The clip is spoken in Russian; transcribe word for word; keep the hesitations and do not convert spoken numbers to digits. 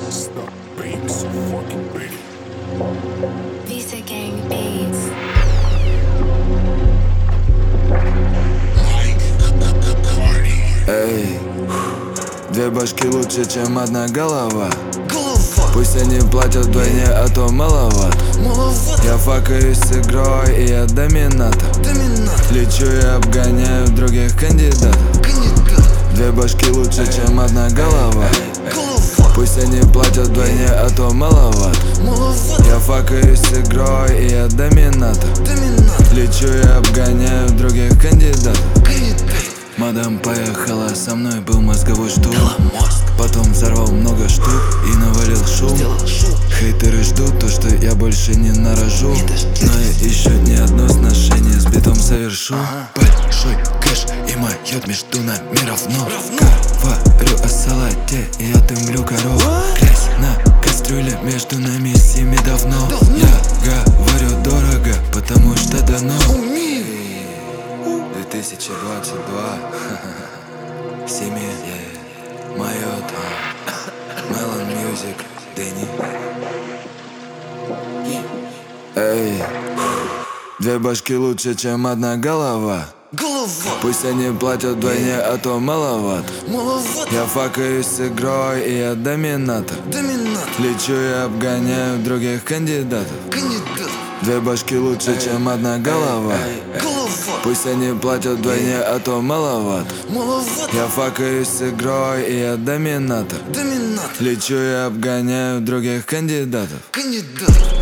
Stop being so fucking big. Visa Gang Beats. Эй, две башки лучше, чем одна голова. Голова. Пусть они платят вдвойне, а то маловат. Маловат. Я факаюсь с игрой, и я доминатор. Доминатор. Лечу и обгоняю других кандидатов. Кандидат. Две башки лучше, чем одна голова. Голова. Пусть они платят вдвойне, а то маловат. Маловат. Я факаюсь с игрой, и я доминатор. Доминатор. Лечу и обгоняю других кандидатов. Кандидат. Мадам поехала со мной, был мозговой штурм. Дала мозг. Потом взорвал много штук и навалил шум. Сделал шум. Хейтеры ждут то, что я больше не нарожу. Не дождётесь. Но я еще ни одно сношение с битом совершу. Ага. Большой кэш и майот между нами равно. Равно. Говорю о салате, и я дымлю коров. Грязь на кастрюле между нами с ними давно. Давно. Я говорю дорого, потому что дано. Умею. две тысячи двадцать два. Семья, майот, Melon Music, Дэнни. Эй, две башки лучше, чем одна голова. Голова. Пусть они платят вдвойне, а то маловат. Маловат. Я факаюсь с игрой, и я доминатор. Доминатор. Лечу и обгоняю других кандидатов. Кандидат. Две башки лучше, чем одна голова. Голова. Пусть они платят вдвойне, а то маловат. Маловат. Я факаюсь с игрой, и я доминатор. Доминатор. Лечу и обгоняю других кандидатов. Кандидат.